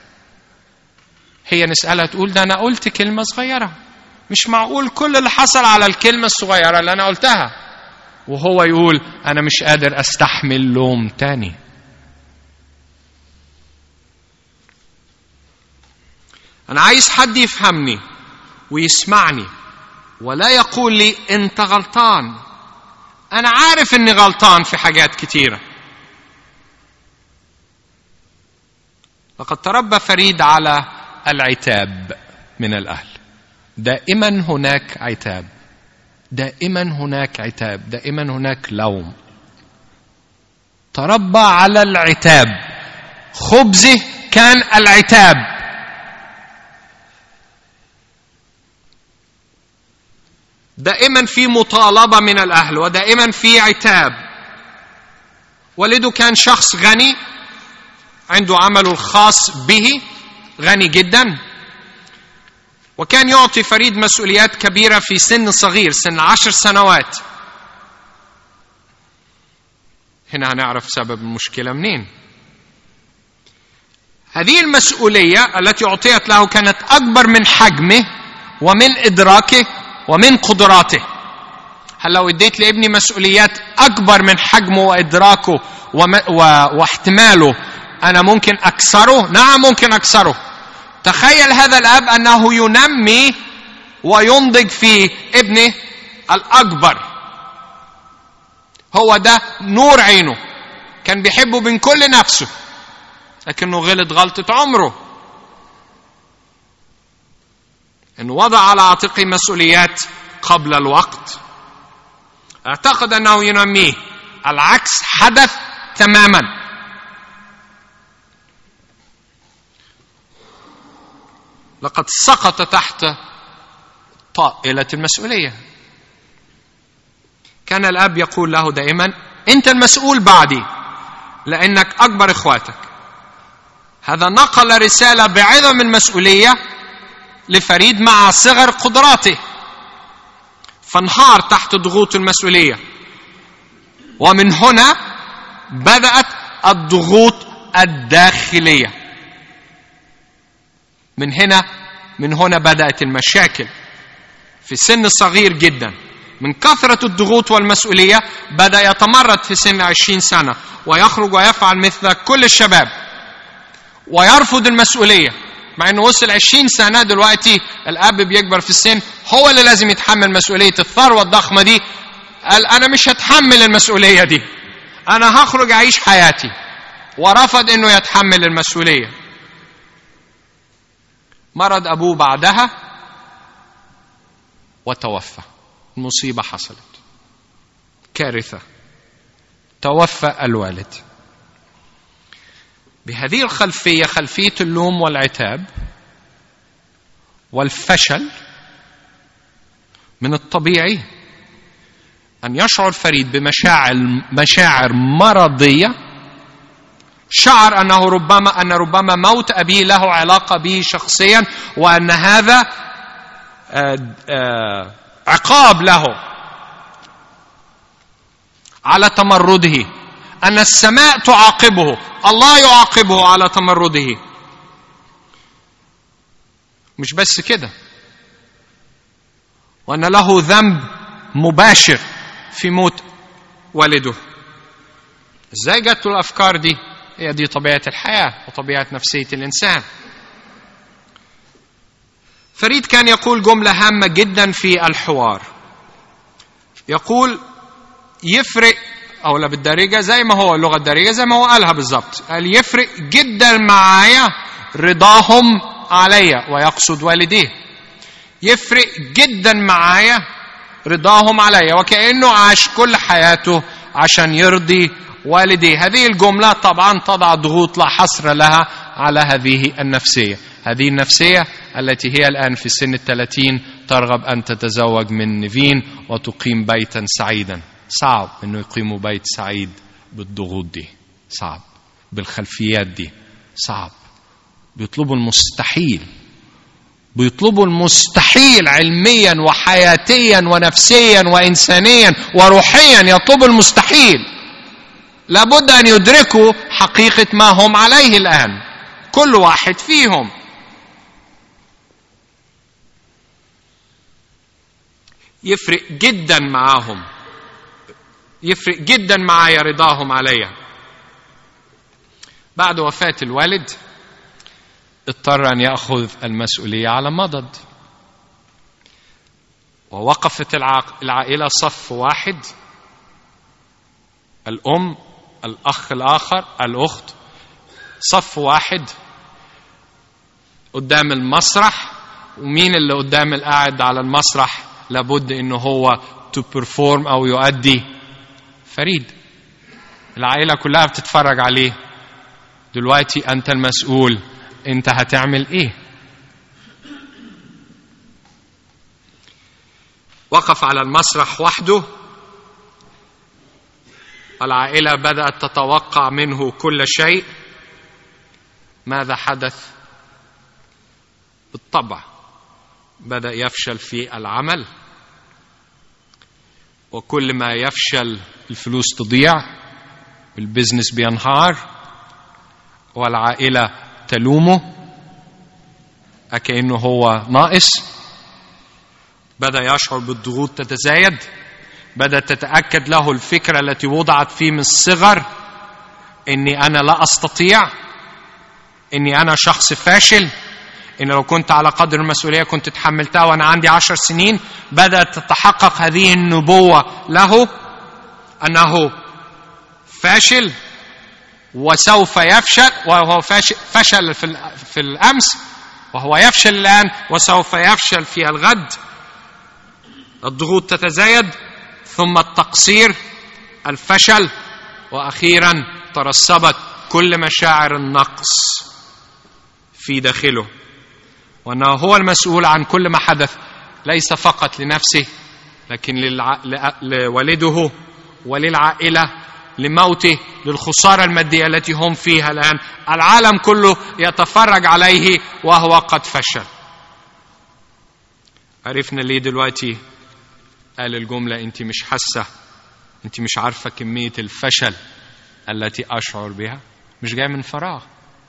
هي نسألها تقول: ده أنا قلت كلمة صغيرة، مش معقول كل اللي حصل على الكلمة الصغيرة اللي أنا قلتها. وهو يقول: أنا مش قادر أستحمل لوم تاني. أنا عايز حد يفهمني ويسمعني ولا يقول لي أنت غلطان. أنا عارف أني غلطان في حاجات كتيرة، لقد تربى فريد على العتاب من الأهل. دائما هناك عتاب، دائما هناك عتاب، دائما هناك لوم. تربى على العتاب، خبزه كان العتاب. دائما في مطالبة من الأهل ودائما في عتاب. والده كان شخص غني، عنده عمله الخاص به، غني جدا، وكان يعطي فريد مسؤوليات كبيرة في سن صغير، سن عشر سنوات. هنا هنعرف سبب المشكلة منين. هذه المسؤولية التي أعطيت له كانت أكبر من حجمه ومن إدراكه ومن قدراته. هل لو اديت لابني مسؤوليات أكبر من حجمه وإدراكه واحتماله أنا ممكن أكسره؟ نعم ممكن أكسره. تخيل هذا الأب أنه ينمي وينضج في ابنه الأكبر، هو ده نور عينه، كان بيحبه من كل نفسه، لكنه غلط غلطة عمره، أنه وضع على عاتقه مسؤوليات قبل الوقت. اعتقد أنه ينميه، العكس حدث تماما. لقد سقط تحت طائلة المسؤولية. كان الأب يقول له دائما أنت المسؤول بعدي لأنك أكبر إخواتك. هذا نقل رسالة بعظم المسؤولية لفريد مع صغر قدراته، فانهار تحت ضغوط المسؤولية. ومن هنا بدأت الضغوط الداخلية. من هنا من هنا بدأت المشاكل في سن صغير جدا. من كثرة الضغوط والمسؤولية بدأ يتمرد في سن عشرين سنة ويخرج ويفعل مثل كل الشباب ويرفض المسؤولية، مع أنه وصل عشرين سنة. دلوقتي الأب بيكبر في السن، هو اللي لازم يتحمل مسؤولية الثروة الضخمة دي. قال أنا مش هتحمل المسؤولية دي، أنا هخرج أعيش حياتي، ورفض أنه يتحمل المسؤولية. مرض أبوه بعدها وتوفى. المصيبة حصلت، كارثة، توفى الوالد. بهذه الخلفية، خلفية اللوم والعتاب والفشل، من الطبيعي أن يشعر فريد بمشاعر مشاعر مرضية. شعر أنه ربما أن ربما موت أبيه له علاقة به شخصيا، وأن هذا عقاب له على تمرده، أن السماء تعاقبه، الله يعاقبه على تمرده. مش بس كده، وأن له ذنب مباشر في موت والده. إزاي جات له الأفكار دي؟ هي دي طبيعة الحياة وطبيعة نفسية الإنسان. فريد كان يقول جملة هامة جدا في الحوار، يقول يفرق، أو لا بالدارجة زي ما هو اللغة الدارجة زي ما هو قالها بالضبط، قال يفرق جدا معايا رضاهم عليا، ويقصد والديه. يفرق جدا معايا رضاهم عليا، وكأنه عاش كل حياته عشان يرضي والديه. هذه الجملة طبعا تضع ضغوط لا حصر لها على هذه النفسية. هذه النفسية التي هي الآن في سن الثلاثين ترغب أن تتزوج من نيفين وتقيم بيتا سعيدا. صعب أنه يقيموا بيت سعيد بالضغوط دي، صعب بالخلفيات دي، صعب. بيطلبوا المستحيل، بيطلبوا المستحيل علميا وحياتيا ونفسيا وإنسانيا وروحيا، يطلبوا المستحيل. لابد أن يدركوا حقيقة ما هم عليه الآن، كل واحد فيهم. يفرق جدا معاهم، يفرق جدا معايا رضاهم عليا. بعد وفاة الوالد اضطر أن يأخذ المسؤولية على مضض، ووقفت العائلة صف واحد، الأم، الأخ الآخر، الأخت، صف واحد قدام المسرح، ومين اللي قدام القاعد على المسرح لابد انه هو to perform او يؤدي؟ فريد. العائلة كلها بتتفرج عليه. دلوقتي انت المسؤول، انت هتعمل ايه؟ وقف على المسرح وحده. العائلة بدأت تتوقع منه كل شيء. ماذا حدث؟ بالطبع بدأ يفشل في العمل، وكل ما يفشل الفلوس تضيع، البزنس بينهار، والعائلة تلومه أكأنه هو ناقص. بدأ يشعر بالضغوط تتزايد. بدأت تتأكد له الفكرة التي وضعت فيه من الصغر، إني أنا لا أستطيع، إني أنا شخص فاشل، إن لو كنت على قدر المسؤولية كنت تحملتها وأنا عندي عشر سنين. بدأت تتحقق هذه النبوة له أنه فاشل وسوف يفشل، وهو فشل في الأمس وهو يفشل الآن وسوف يفشل في الغد. الضغوط تتزايد، ثم التقصير، الفشل، وأخيرا ترسبت كل مشاعر النقص في داخله، وأنه هو المسؤول عن كل ما حدث، ليس فقط لنفسه لكن للع... لوالده وللعائلة، لموته، للخسارة المادية التي هم فيها الآن. العالم كله يتفرج عليه وهو قد فشل. عرفنا ليه دلوقتي قال الجملة أنت مش حاسة، أنت مش عارفة كمية الفشل التي أشعر بها؟ مش جاي من فراغ.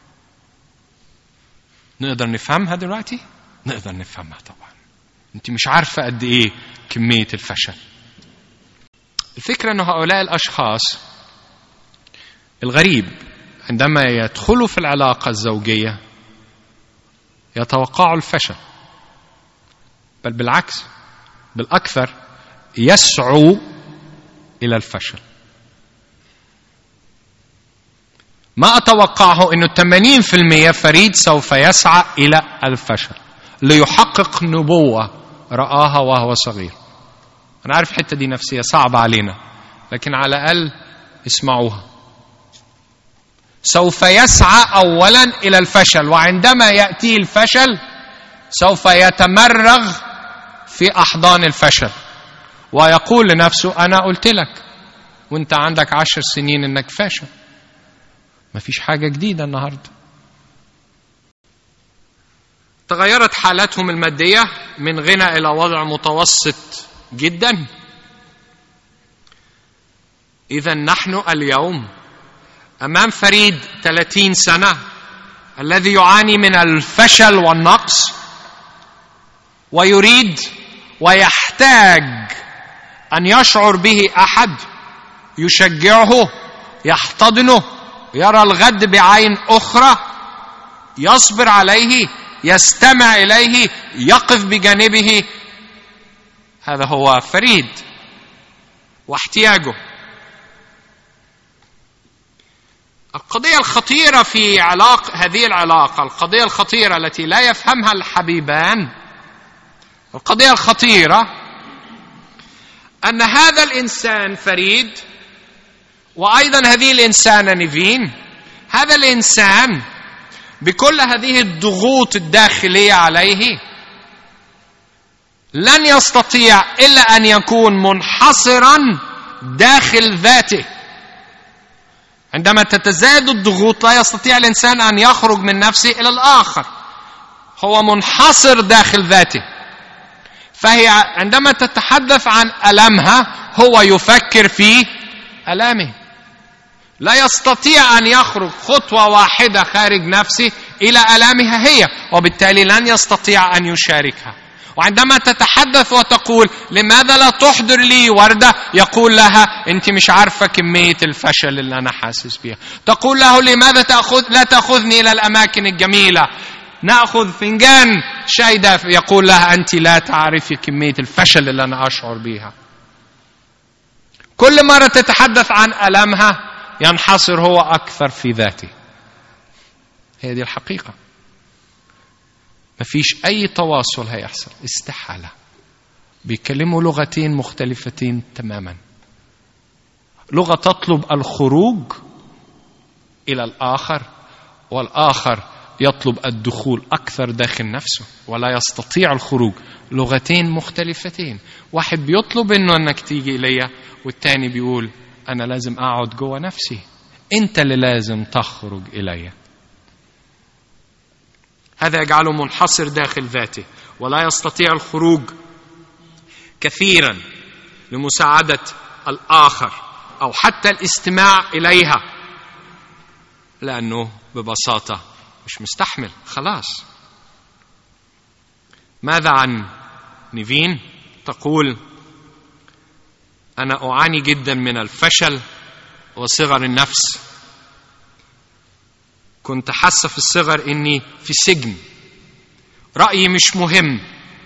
نقدر نفهمها دلوقتي؟ نقدر نفهمها طبعا. أنت مش عارفة قد إيه كمية الفشل. الفكرة أن هؤلاء الأشخاص الغريب عندما يدخلوا في العلاقة الزوجية يتوقعوا الفشل، بل بالعكس، بالأكثر يسعوا إلى الفشل. ما أتوقعه أنه ثمانين بالمئة فريد سوف يسعى إلى الفشل ليحقق نبوة رآها وهو صغير. أنا عارف الحتة دي نفسية صعبة علينا، لكن على الأقل اسمعوها. سوف يسعى أولا إلى الفشل، وعندما يأتي الفشل سوف يتمرغ في أحضان الفشل ويقول لنفسه أنا قلت لك وانت عندك عشر سنين انك فاشل، مفيش حاجة جديدة النهاردة. تغيرت حالاتهم المادية من غنى إلى وضع متوسط جدا. إذا نحن اليوم أمام فريد ثلاثين سنة الذي يعاني من الفشل والنقص، ويريد ويحتاج أن يشعر به أحد يشجعه، يحتضنه، يرى الغد بعين أخرى، يصبر عليه، يستمع إليه، يقف بجانبه. هذا هو فريد واحتياجه. القضية الخطيرة في علاقة هذه العلاقة، القضية الخطيرة التي لا يفهمها الحبيبان، القضية الخطيرة أن هذا الإنسان فريد وأيضا هذه الإنسانة نيفين، هذا الإنسان بكل هذه الضغوط الداخلية عليه لن يستطيع إلا أن يكون منحصرا داخل ذاته. عندما تتزايد الضغوط لا يستطيع الإنسان أن يخرج من نفسه إلى الآخر، هو منحصر داخل ذاته. فهي عندما تتحدث عن ألمها هو يفكر في ألامه، لا يستطيع أن يخرج خطوة واحدة خارج نفسه إلى ألامها هي، وبالتالي لن يستطيع أن يشاركها. وعندما تتحدث وتقول لماذا لا تحضر لي وردة، يقول لها أنت مش عارفة كمية الفشل اللي أنا حاسس بها. تقول له لماذا تأخذ لا تأخذني إلى الأماكن الجميلة، نأخذ فنجان شاي دافئ، يقول لها أنت لا تعرفي كمية الفشل اللي أنا أشعر بها. كل مرة تتحدث عن ألمها ينحصر هو أكثر في ذاته. هي دي الحقيقة. مفيش أي تواصل هيحصل، استحالة. بيكلموا لغتين مختلفتين تماما. لغة تطلب الخروج إلى الآخر، والآخر يطلب الدخول أكثر داخل نفسه ولا يستطيع الخروج. لغتين مختلفتين. واحد بيطلب إنه أنك تيجي إلي، والتاني بيقول أنا لازم أقعد جوا نفسي، أنت اللي لازم تخرج إلي. هذا يجعله منحصر داخل ذاته ولا يستطيع الخروج كثيرا لمساعدة الآخر أو حتى الاستماع إليها، لأنه ببساطة مش مستحمل خلاص. ماذا عن نيفين؟ تقول أنا أعاني جدا من الفشل وصغر النفس. كنت حاسة في الصغر إني في سجن، رأيي مش مهم،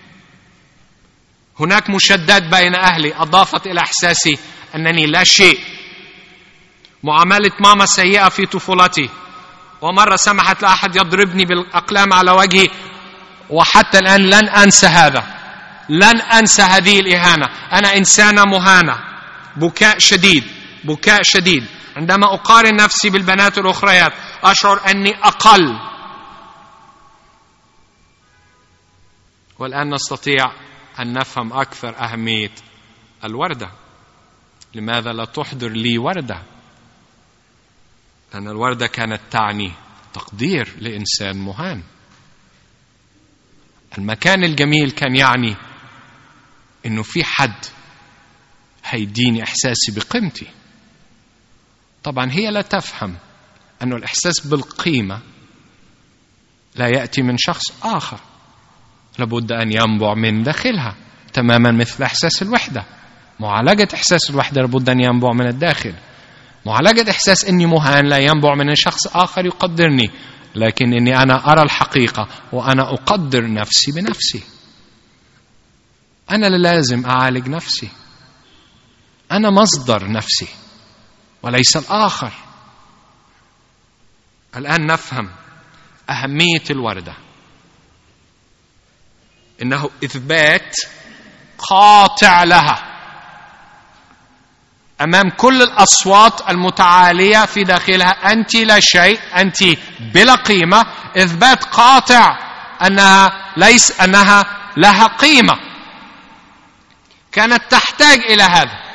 هناك مشادات بين أهلي أضافت إلى إحساسي أنني لا شيء. معاملة ماما سيئة في طفولتي، ومرة سمحت لأحد يضربني بالأقلام على وجهي، وحتى الآن لن أنسى هذا، لن أنسى هذه الإهانة. أنا إنسانة مهانة. بكاء شديد، بكاء شديد. عندما أقارن نفسي بالبنات الأخريات أشعر أني أقل. والآن نستطيع أن نفهم أكثر أهمية الوردة. لماذا لا تحضر لي وردة؟ لأن الوردة كانت تعني تقدير لإنسان مهان. المكان الجميل كان يعني إنه في حد هيديني إحساسي بقيمتي. طبعا هي لا تفهم أنه الإحساس بالقيمة لا يأتي من شخص آخر، لابد أن ينبع من داخلها، تماما مثل إحساس الوحدة. معالجة إحساس الوحدة لابد أن ينبع من الداخل. معالجة إحساس أني مهان لا ينبع من شخص آخر يقدرني، لكن أني أنا أرى الحقيقة وأنا أقدر نفسي بنفسي. أنا لازم أعالج نفسي، أنا مصدر نفسي وليس الآخر. الآن نفهم أهمية الوردة، إنه إثبات قاطع لها أمام كل الأصوات المتعالية في داخلها. أنت لا شيء، أنت بلا قيمة. إثبات قاطع أنها ليس أنها لها قيمة. كانت تحتاج إلى هذا.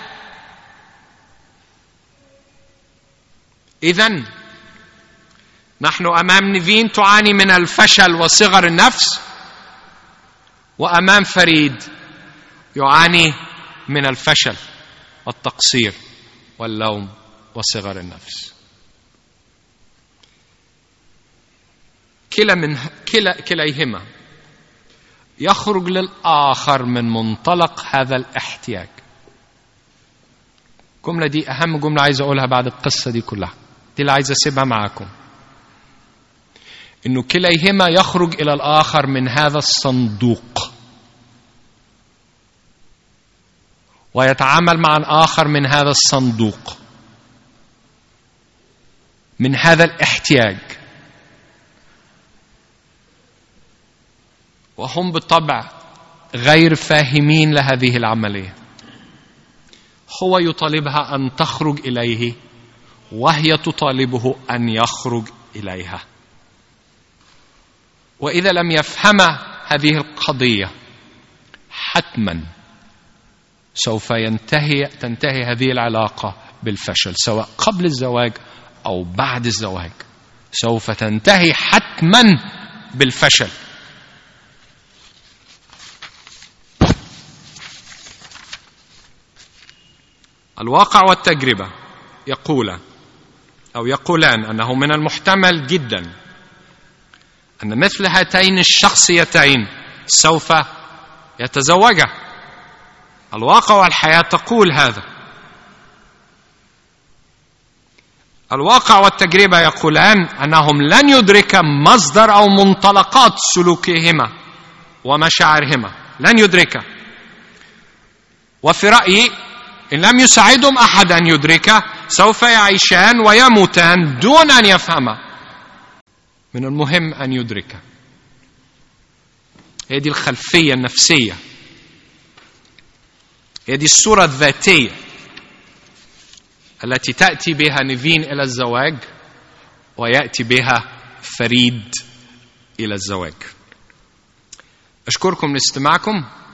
إذن نحن أمام نيفين تعاني من الفشل وصغر النفس، وأمام فريد يعاني من الفشل والتقصير واللوم وصغر النفس. كلا من كلا كليهما يخرج للآخر من منطلق هذا الاحتياج. الجملة دي أهم جملة عايز أقولها بعد القصة دي كلها، دي اللي عايز أسيبها معاكم. إنه كليهما يخرج إلى الآخر من هذا الصندوق ويتعامل مع الآخر من هذا الصندوق، من هذا الاحتياج. وهم بالطبع غير فاهمين لهذه العملية. هو يطالبها أن تخرج إليه وهي تطالبه أن يخرج إليها. وإذا لم يفهم هذه القضية حتما سوف ينتهي تنتهي هذه العلاقة بالفشل، سواء قبل الزواج أو بعد الزواج سوف تنتهي حتما بالفشل. الواقع والتجربة يقول أو يقولان أنه من المحتمل جدا أن مثل هاتين الشخصيتين سوف يتزوجا. الواقع والحياة تقول هذا. الواقع والتجربة يقولان أنهم لن يدركا مصدر أو منطلقات سلوكهما ومشاعرهما، لن يدركا. وفي رأيي إن لم يساعدهم أحد أن يدركا سوف يعيشان ويموتان دون أن يفهما. من المهم أن يدركا. هي دي الخلفية النفسية، هي دي الصورة الذاتية التي تأتي بها نيفين إلى الزواج ويأتي بها فريد إلى الزواج. أشكركم لاستماعكم.